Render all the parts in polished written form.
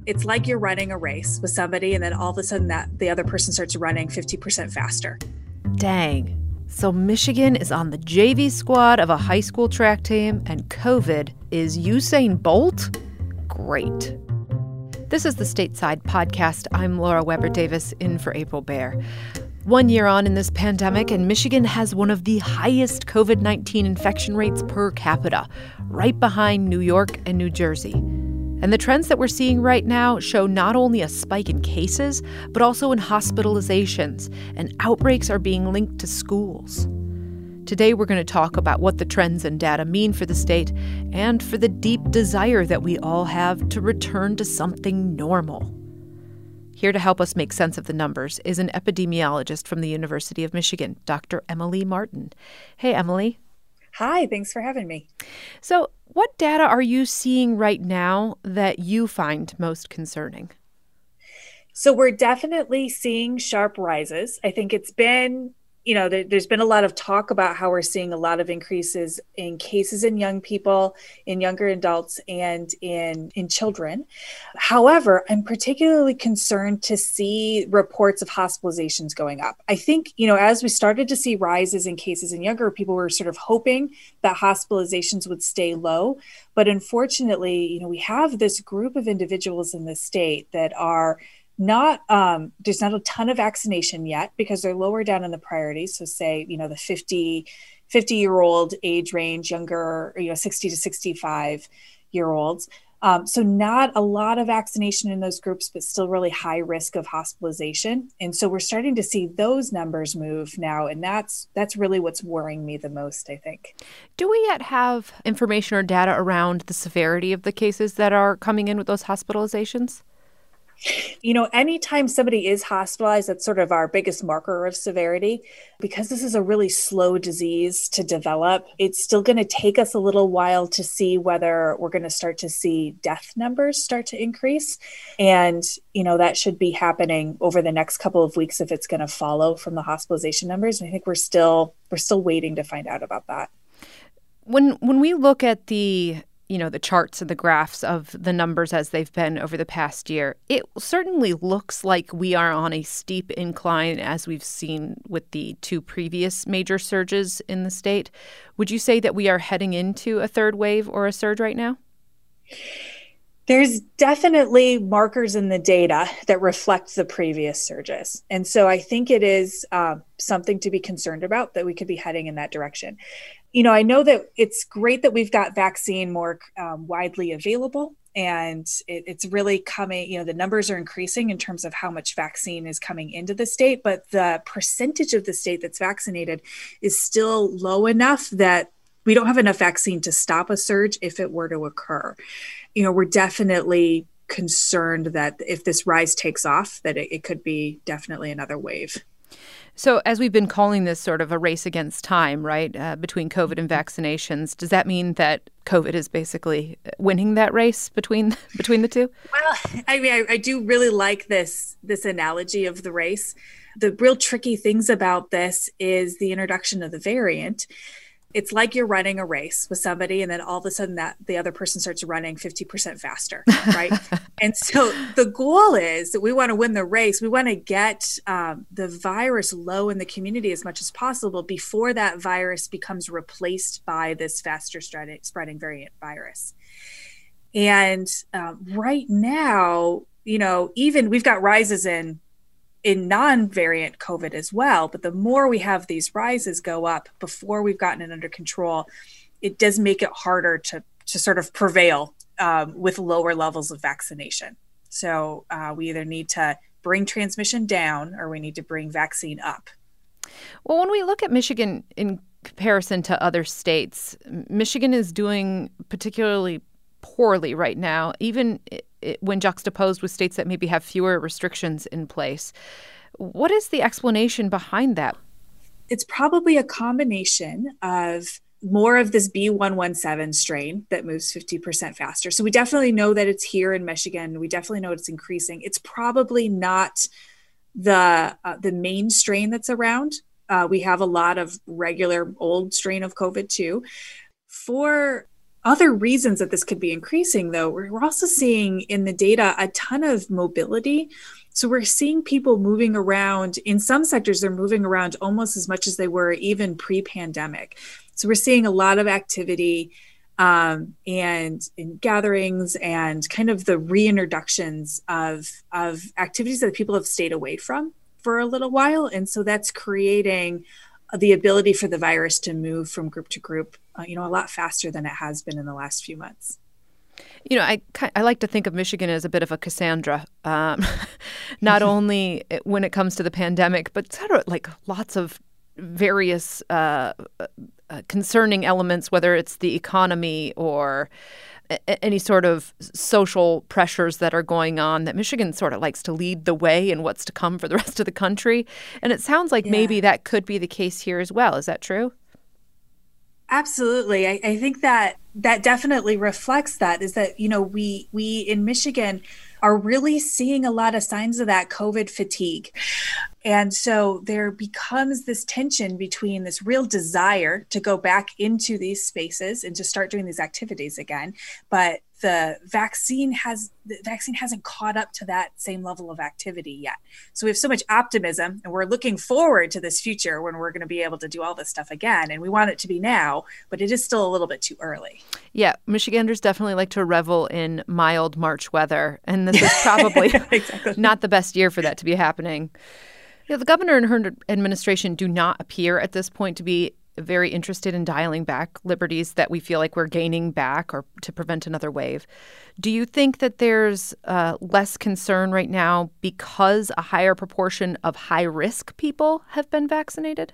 It's like you're running a race with somebody, and then all of a sudden that the other person starts running 50% faster. Dang. So Michigan is on the JV squad of a high school track team, and COVID is Usain Bolt? Great. This is the Stateside Podcast. I'm Laura Weber Davis, in for April Baer. 1 year on in this pandemic, and Michigan has one of the highest COVID-19 infection rates per capita, right behind New York and New Jersey. And the trends that we're seeing right now show not only a spike in cases, but also in hospitalizations, and outbreaks are being linked to schools. Today, we're going to talk about what the trends and data mean for the state and for the deep desire that we all have to return to something normal. Here to help us make sense of the numbers is an epidemiologist from the University of Michigan, Dr. Emily Martin. Hey, Emily. Hi, thanks for having me. So, what data are you seeing right now that you find most concerning? So we're definitely seeing sharp rises. I think it's been, there's been a lot of talk about how we're seeing a lot of increases in cases in young people, in younger adults, and in children. However, I'm particularly concerned to see reports of hospitalizations going up. I think, as we started to see rises in cases in younger people, we were sort of hoping that hospitalizations would stay low. But unfortunately, we have this group of individuals in the state that are there's not a ton of vaccination yet because they're lower down in the priorities. So say, the 50-year-old age range, younger, 60 to 65-year-olds. So not a lot of vaccination in those groups, but still really high risk of hospitalization. And so we're starting to see those numbers move now. And that's really what's worrying me the most, I think. Do we yet have information or data around the severity of the cases that are coming in with those hospitalizations? Anytime somebody is hospitalized, that's sort of our biggest marker of severity. Because this is a really slow disease to develop, it's still going to take us a little while to see whether we're going to start to see death numbers start to increase. And, that should be happening over the next couple of weeks if it's going to follow from the hospitalization numbers. And I think we're still waiting to find out about that. When we look at the charts and the graphs of the numbers as they've been over the past year, it certainly looks like we are on a steep incline as we've seen with the two previous major surges in the state. Would you say that we are heading into a third wave or a surge right now? There's definitely markers in the data that reflect the previous surges. And so I think it is something to be concerned about, that we could be heading in that direction. I know that it's great that we've got vaccine more widely available, and it's really coming, the numbers are increasing in terms of how much vaccine is coming into the state, but the percentage of the state that's vaccinated is still low enough that we don't have enough vaccine to stop a surge if it were to occur. We're definitely concerned that if this rise takes off, that it could be definitely another wave. So as we've been calling this sort of a race against time, right, between COVID and vaccinations, does that mean that COVID is basically winning that race between the two? Well, I do really like this analogy of the race. The real tricky things about this is the introduction of the variant. It's like you're running a race with somebody, and then all of a sudden that the other person starts running 50% faster, right? And so the goal is that we want to win the race. We want to get the virus low in the community as much as possible before that virus becomes replaced by this faster spreading variant virus. And right now, even we've got rises in non-variant COVID as well. But the more we have these rises go up before we've gotten it under control, it does make it harder to sort of prevail with lower levels of vaccination. So we either need to bring transmission down or we need to bring vaccine up. Well, when we look at Michigan in comparison to other states, Michigan is doing particularly poorly right now, even when juxtaposed with states that maybe have fewer restrictions in place. What is the explanation behind that? It's probably a combination of more of this B.1.1.7 strain that moves 50% faster. So we definitely know that it's here in Michigan. We definitely know it's increasing. It's probably not the main strain that's around. We have a lot of regular old strain of COVID too. For other reasons that this could be increasing, though, we're also seeing in the data a ton of mobility. So we're seeing people moving around. In some sectors, they're moving around almost as much as they were even pre-pandemic. So we're seeing a lot of activity and in gatherings and kind of the reintroductions of activities that people have stayed away from for a little while. And so that's creating the ability for the virus to move from group to group, a lot faster than it has been in the last few months. I like to think of Michigan as a bit of a Cassandra, not only when it comes to the pandemic, but sort of like lots of various concerning elements, whether it's the economy or any sort of social pressures that are going on, that Michigan sort of likes to lead the way in what's to come for the rest of the country. And it sounds like maybe that could be the case here as well. Is that true? Absolutely. I think that definitely reflects that, is that, we in Michigan are really seeing a lot of signs of that COVID fatigue. And so there becomes this tension between this real desire to go back into these spaces and to start doing these activities again. But the vaccine hasn't caught up to that same level of activity yet. So we have so much optimism, and we're looking forward to this future when we're going to be able to do all this stuff again. And we want it to be now, but it is still a little bit too early. Yeah, Michiganders definitely like to revel in mild March weather. And this is probably exactly not the best year for that to be happening. The governor and her administration do not appear at this point to be very interested in dialing back liberties that we feel like we're gaining back or to prevent another wave. Do you think that there's less concern right now because a higher proportion of high-risk people have been vaccinated?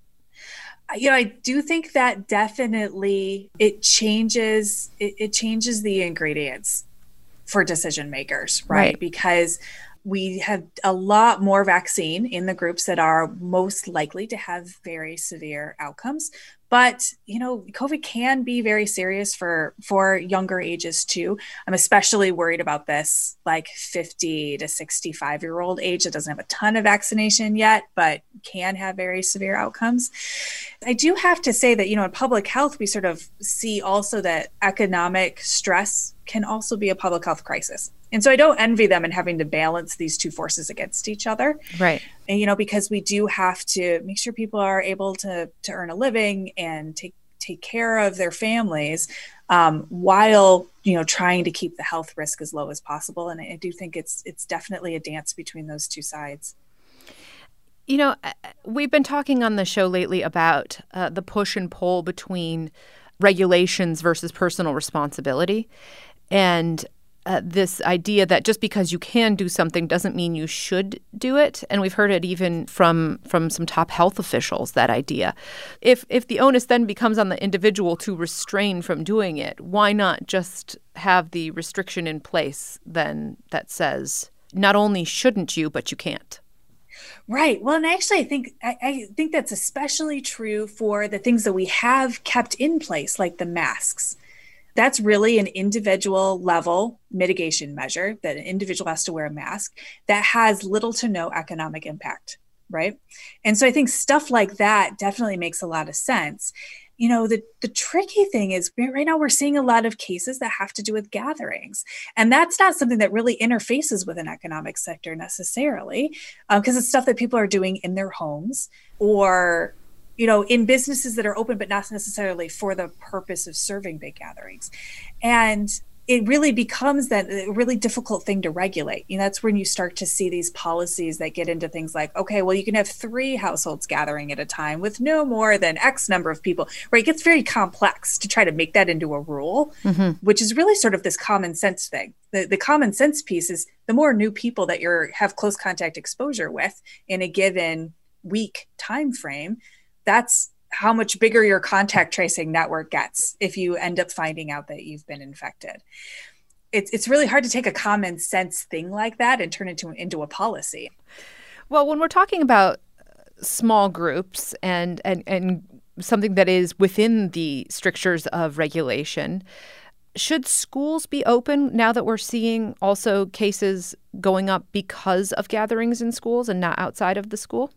I do think that definitely it changes the ingredients for decision makers, right? Because we have a lot more vaccine in the groups that are most likely to have very severe outcomes. But, COVID can be very serious for younger ages too. I'm especially worried about this 50 to 65-year-old age that doesn't have a ton of vaccination yet, but can have very severe outcomes. I do have to say that, in public health, we sort of see also that economic stress can also be a public health crisis. And so I don't envy them in having to balance these two forces against each other. Right. And, because we do have to make sure people are able to earn a living and take care of their families while, trying to keep the health risk as low as possible. And I do think it's definitely a dance between those two sides. We've been talking on the show lately about the push and pull between regulations versus personal responsibility. And this idea that just because you can do something doesn't mean you should do it. And we've heard it even from some top health officials, that idea. If the onus then becomes on the individual to refrain from doing it, why not just have the restriction in place then that says not only shouldn't you, but you can't? Right. Well, and actually, I think that's especially true for the things that we have kept in place, like the masks. That's really an individual level mitigation measure that an individual has to wear a mask that has little to no economic impact, right? And so I think stuff like that definitely makes a lot of sense. The tricky thing is right now we're seeing a lot of cases that have to do with gatherings. And that's not something that really interfaces with an economic sector necessarily, because it's stuff that people are doing in their homes or in businesses that are open, but not necessarily for the purpose of serving big gatherings. And it really becomes that a really difficult thing to regulate. That's when you start to see these policies that get into things like, okay, well, you can have 3 households gathering at a time with no more than X number of people, right? It gets very complex to try to make that into a rule, which is really sort of this common sense thing. The common sense piece is the more new people that you have close contact exposure with in a given week time frame, that's how much bigger your contact tracing network gets if you end up finding out that you've been infected. It's really hard to take a common sense thing like that and turn it into a policy. Well, when we're talking about small groups and something that is within the strictures of regulation, should schools be open now that we're seeing also cases going up because of gatherings in schools and not outside of the school?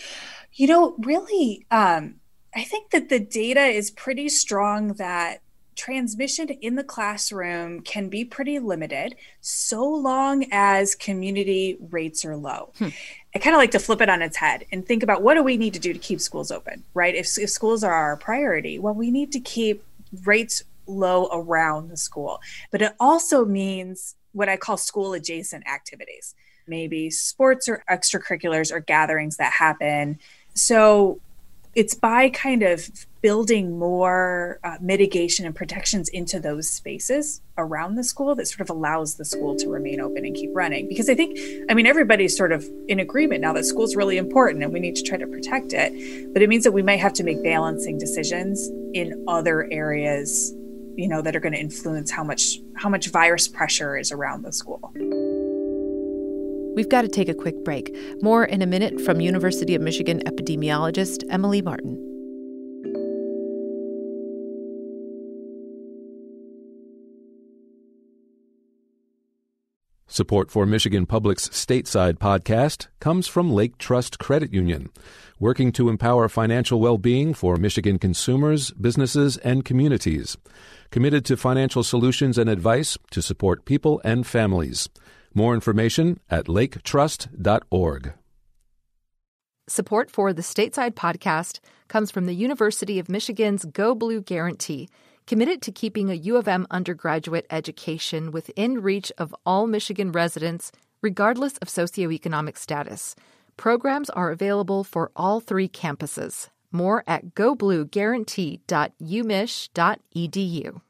Really, I think that the data is pretty strong that transmission in the classroom can be pretty limited so long as community rates are low. I kind of like to flip it on its head and think about, what do we need to do to keep schools open, right? If schools are our priority, well, we need to keep rates low around the school. But it also means what I call school adjacent activities, maybe sports or extracurriculars or gatherings that happen. So it's by kind of building more mitigation and protections into those spaces around the school that sort of allows the school to remain open and keep running. Because I think, everybody's sort of in agreement now that school's really important and we need to try to protect it. But it means that we might have to make balancing decisions in other areas, that are going to influence how much virus pressure is around the school. We've got to take a quick break. More in a minute from University of Michigan epidemiologist Emily Martin. Support for Michigan Public's Stateside podcast comes from Lake Trust Credit Union, working to empower financial well-being for Michigan consumers, businesses, and communities. Committed to financial solutions and advice to support people and families. More information at laketrust.org. Support for the Stateside podcast comes from the University of Michigan's Go Blue Guarantee, committed to keeping a U of M undergraduate education within reach of all Michigan residents, regardless of socioeconomic status. Programs are available for all 3 campuses. More at goblueguarantee.umich.edu.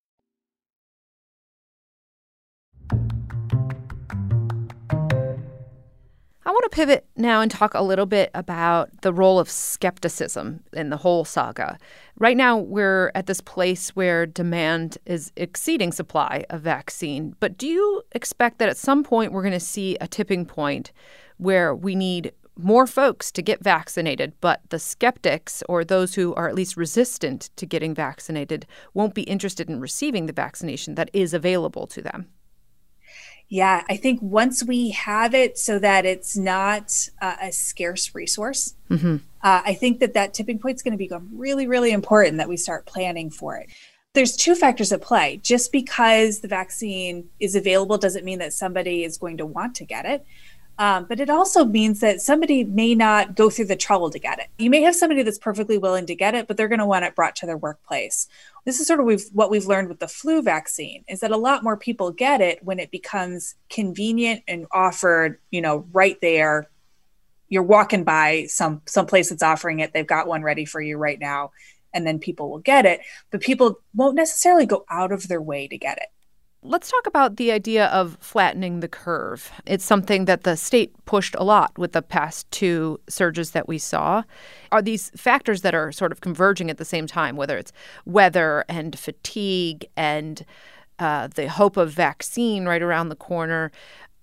I want to pivot now and talk a little bit about the role of skepticism in the whole saga. Right now, we're at this place where demand is exceeding supply of vaccine. But do you expect that at some point we're going to see a tipping point where we need more folks to get vaccinated, but the skeptics, or those who are at least resistant to getting vaccinated, won't be interested in receiving the vaccination that is available to them? Yeah, I think once we have it so that it's not a scarce resource, I think that tipping point is going to become really, really important that we start planning for it. There's 2 factors at play. Just because the vaccine is available doesn't mean that somebody is going to want to get it. But it also means that somebody may not go through the trouble to get it. You may have somebody that's perfectly willing to get it, but they're going to want it brought to their workplace. This is sort of what we've learned with the flu vaccine, is that a lot more people get it when it becomes convenient and offered, right there. You're walking by some place that's offering it. They've got one ready for you right now, and then people will get it. But people won't necessarily go out of their way to get it. Let's talk about the idea of flattening the curve. It's something that the state pushed a lot with the past 2 surges that we saw. Are these factors that are sort of converging at the same time, whether it's weather and fatigue and the hope of vaccine right around the corner?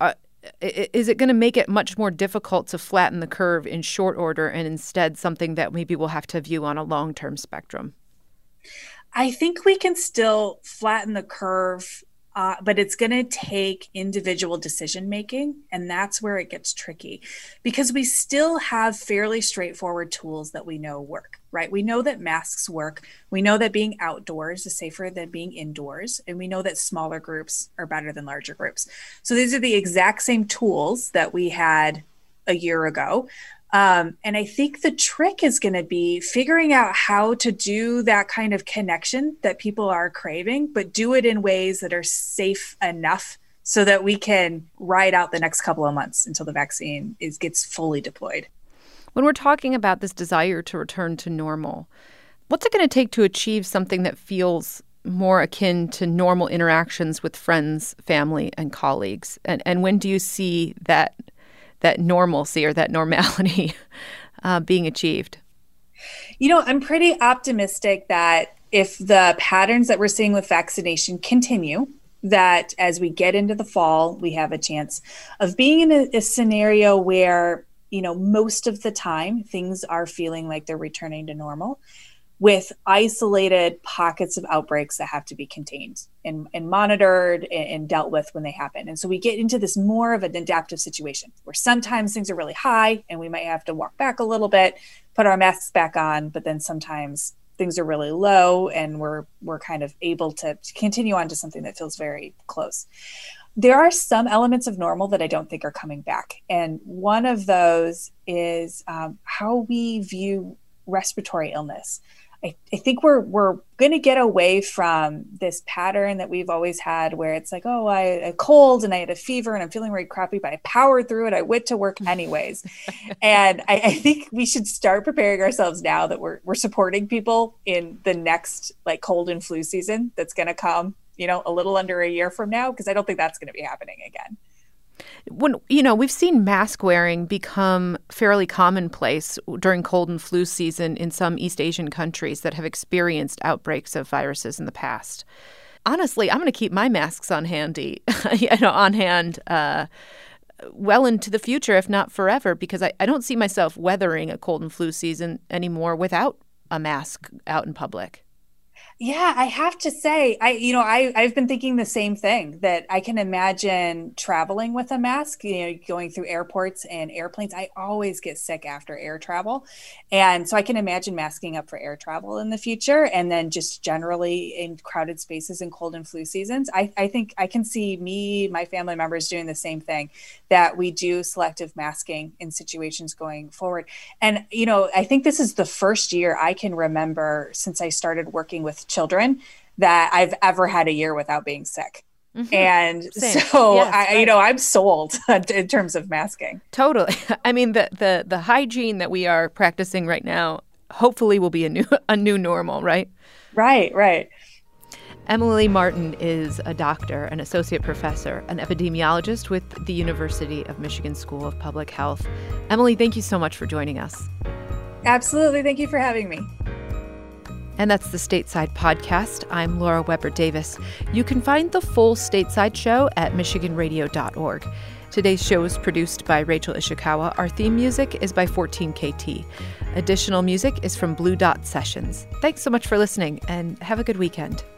Is it going to make it much more difficult to flatten the curve in short order and instead something that maybe we'll have to view on a long-term spectrum? I think we can still flatten the curve, but it's going to take individual decision making, and that's where it gets tricky because we still have fairly straightforward tools that we know work, right? We know that masks work. We know that being outdoors is safer than being indoors, and we know that smaller groups are better than larger groups. So these are the exact same tools that we had a year ago. And I think the trick is going to be figuring out how to do that kind of connection that people are craving, but do it in ways that are safe enough so that we can ride out the next couple of months until the vaccine gets fully deployed. When we're talking about this desire to return to normal, what's it going to take to achieve something that feels more akin to normal interactions with friends, family, and colleagues? And when do you see that normalcy or that normality being achieved? I'm pretty optimistic that if the patterns that we're seeing with vaccination continue, that as we get into the fall, we have a chance of being in a scenario where, most of the time things are feeling like they're returning to normal, with isolated pockets of outbreaks that have to be contained and monitored and dealt with when they happen. And so we get into this more of an adaptive situation where sometimes things are really high and we might have to walk back a little bit, put our masks back on, but then sometimes things are really low and we're kind of able to continue on to something that feels very close. There are some elements of normal that I don't think are coming back. And one of those is how we view respiratory illness. I think we're going to get away from this pattern that we've always had where it's like, oh, I had a cold and I had a fever and I'm feeling really crappy, but I powered through it. I went to work anyways. And I think we should start preparing ourselves now that we're supporting people in the next like cold and flu season that's going to come, a little under a year from now, because I don't think that's going to be happening again. When we've seen mask wearing become fairly commonplace during cold and flu season in some East Asian countries that have experienced outbreaks of viruses in the past. Honestly, I'm going to keep my masks on hand well into the future, if not forever, because I don't see myself weathering a cold and flu season anymore without a mask out in public. Yeah, I have to say, I've been thinking the same thing, that I can imagine traveling with a mask, going through airports and airplanes. I always get sick after air travel. And so I can imagine masking up for air travel in the future. And then just generally in crowded spaces in cold and flu seasons, I think I can see my family members doing the same thing, that we do selective masking in situations going forward. And, I think this is the first year I can remember since I started working with children that I've ever had a year without being sick. Mm-hmm. And Same. So yes, right. I'm sold in terms of masking. Totally. I mean, the hygiene that we are practicing right now hopefully will be a new normal, right? Right. Emily Martin is a doctor, an associate professor, an epidemiologist with the University of Michigan School of Public Health. Emily, thank you so much for joining us. Absolutely. Thank you for having me. And that's the Stateside Podcast. I'm Laura Weber Davis. You can find the full Stateside show at michiganradio.org. Today's show is produced by Rachel Ishikawa. Our theme music is by 14KT. Additional music is from Blue Dot Sessions. Thanks so much for listening, and have a good weekend.